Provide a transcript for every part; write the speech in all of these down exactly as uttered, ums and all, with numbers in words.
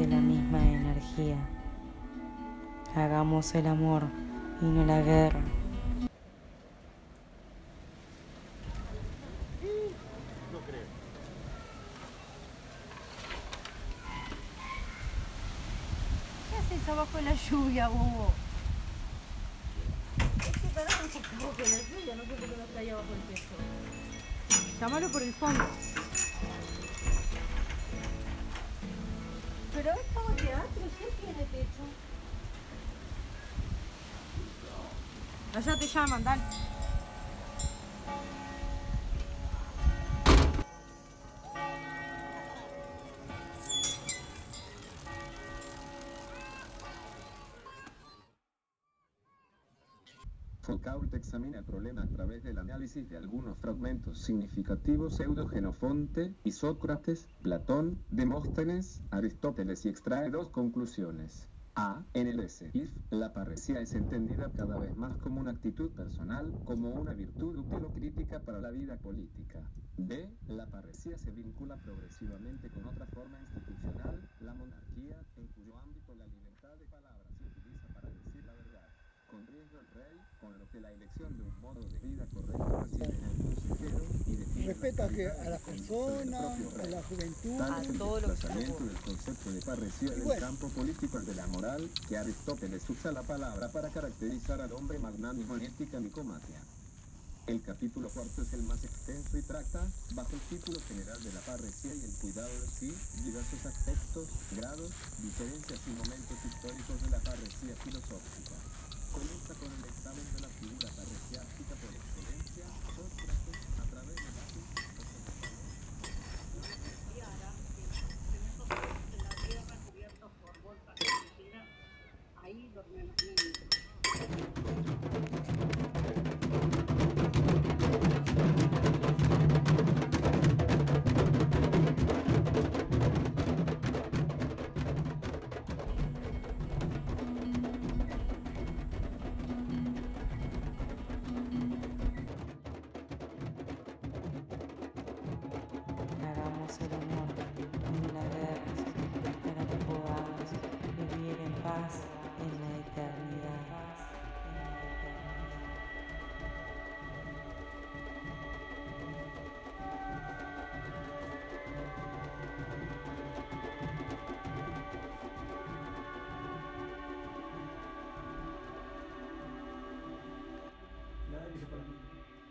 la misma energía. Hagamos el amor y no la guerra. No creo. ¿Qué haces abajo de la lluvia, bobo? Es que pará un poco abajo de la lluvia, no sé por qué no está ahí abajo el techo. Llámalo por el fondo. Pero es como teatro, sí tiene techo. Allá te llaman, dale. Foucault examina el problema a través del análisis de algunos fragmentos significativos pseudo-Genofonte y Sócrates, Platón, Demóstenes, Aristóteles y extrae dos conclusiones. A. En el S. I F, la parresía es entendida cada vez más como una actitud personal, como una virtud útil o crítica para la vida política. B. La parresía se vincula progresivamente con otra forma institucional, la monarquía, en cuyo ámbito la libertad de palabra se utiliza para decir la verdad. Con riesgo el rey, con lo que la elección de un modo de vida correcto reside en el consejero y define respeta la que calidad a la de conducta del persona, propio a rey. la juventud. Tal a es el todo lo que desplazamiento ocurre. del concepto de parresía del bueno. campo político al de la moral, que Aristóteles usa la palabra para caracterizar al hombre magnánimo en ética nicomaquia. El capítulo cuarto es el más extenso y trata, bajo el título general de la parresía y el cuidado de sí, diversos aspectos, grados, diferencias y momentos históricos de la parresía filosófica. Comienza con el examen de la figura parresiástica por excelencia, Sócrates, a través de la Ahí dormía los niños. Hagamos el amor y no la guerra, para que podamos vivir en paz en la eternidad. Nada dice para mí.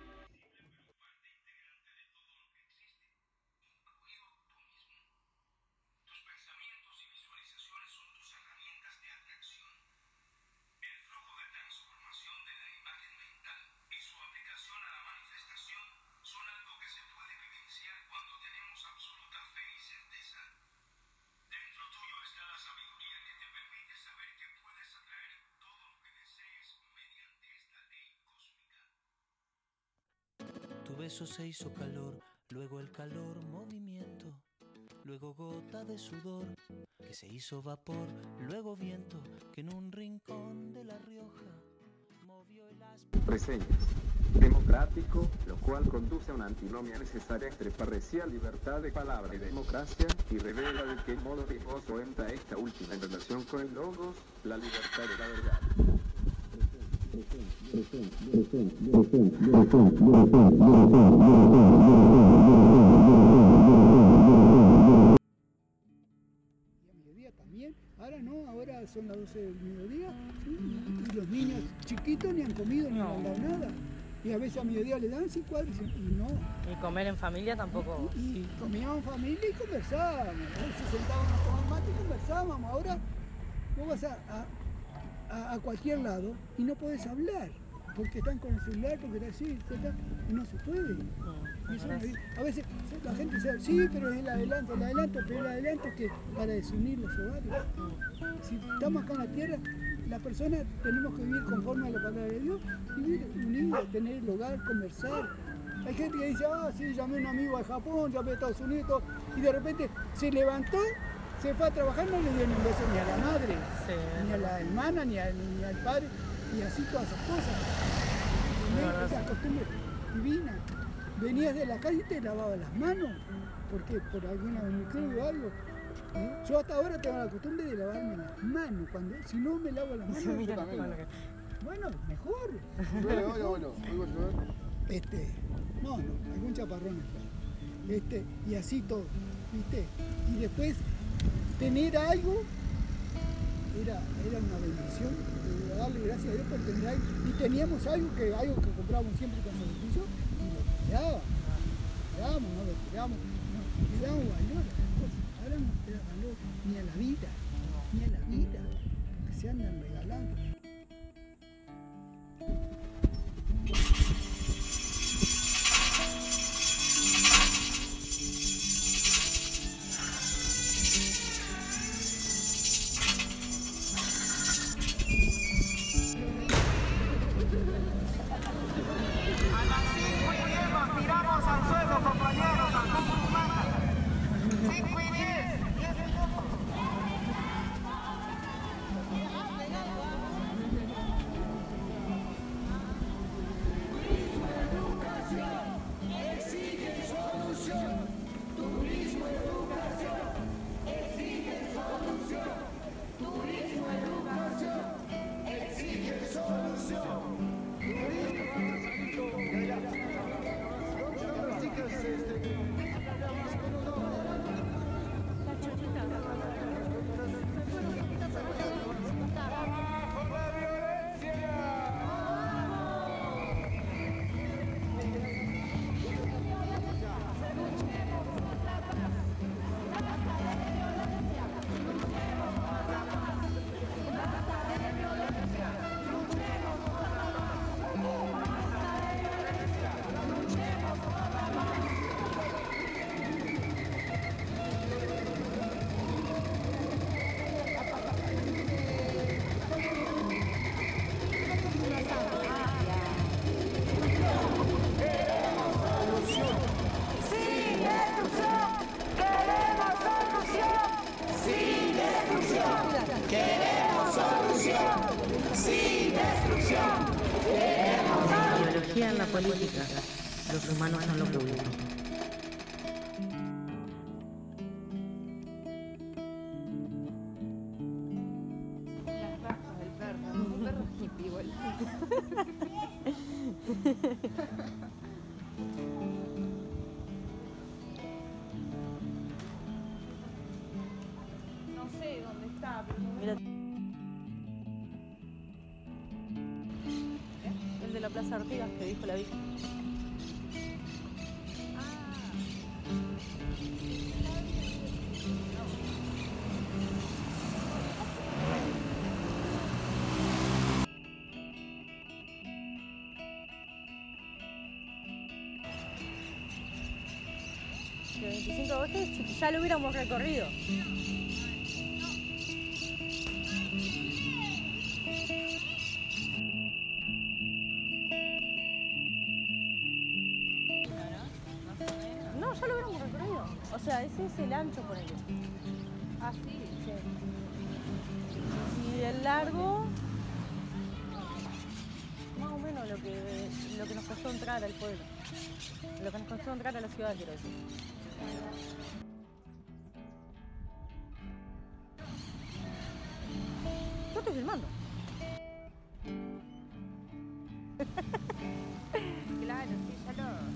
Tu beso se hizo calor, luego el calor movimiento, luego gota de sudor que se hizo vapor, luego viento que en un rincón de La Rioja movió el aspo. Reseñas. Democrático, lo cual conduce a una antinomia necesaria entre parresía, libertad de palabra y democracia, y revela de qué modo riesgoso entra esta última en relación con el logos, la libertad de la verdad. Y a mediodía también. Ahora no, ahora son las doce del mediodía, ¿sí? y, y los niños chiquitos ni han comido ni No. han dado nada. Y a veces a mediodía le dan cinco cuadros y no. Y comer en familia tampoco. Y, y comíamos en familia y conversábamos. A veces sentábamos a tomar mate y conversábamos. Ahora vos vas a, a, a cualquier lado y no podés hablar. Porque están con el celular, porque está así, está, y no se puede. Y eso no- a veces la gente dice, sí, pero es el adelanto, el adelanto, pero el adelanto es que para desunir los hogares. Si estamos acá en la tierra, las personas tenemos que vivir conforme a la palabra de Dios, vivir unidos, tener el hogar, conversar. Hay gente que dice, ah, sí, llamé a un amigo de Japón, llamé a Estados Unidos, todo, y de repente se levantó, se fue a trabajar, no le dio ni un beso ni a la madre, Sí, ni a la hermana, ni, a- ni al padre, y así todas esas cosas. verdad. Esa costumbre divina. Venías de la calle y te lavabas las manos, porque por alguna micróbio o algo. ¿Eh? Yo hasta ahora tengo la costumbre de lavarme las manos. Cuando, si no me lavo las manos, Mira, yo también. Bueno, mejor. Bueno, bueno, bueno. Muy bueno. Este, no, no, algún chaparrón está. Este, y así todo, ¿viste? Y después, tener algo era, era una bendición, de darle gracias a Dios por tener algo. Y teníamos algo que, algo que comprábamos siempre con beneficio y lo cuidábamos, lo cuidábamos, no lo cuidábamos, no, le dábamos valor a las cosas. Ahora no le da valor ni a la vida, ni a la vida, que se andan regalando. En la política, los humanos no lo publican. Las rastas del perro. Un perro hippie igual. No sé dónde está, pero no. Mira. El de la Plaza Artigas que dijo la Vicky. Que veinticinco de agosto ya lo hubiéramos recorrido. No, ya lo hubiéramos recorrido. O sea, ese es el ancho por ello. Ah, sí. Sí. Y el largo, más o menos lo que, lo que nos costó entrar al pueblo. Lo que nos costó entrar a la ciudad, quiero decir. Yo estoy filmando. Claro, sí, ya lo.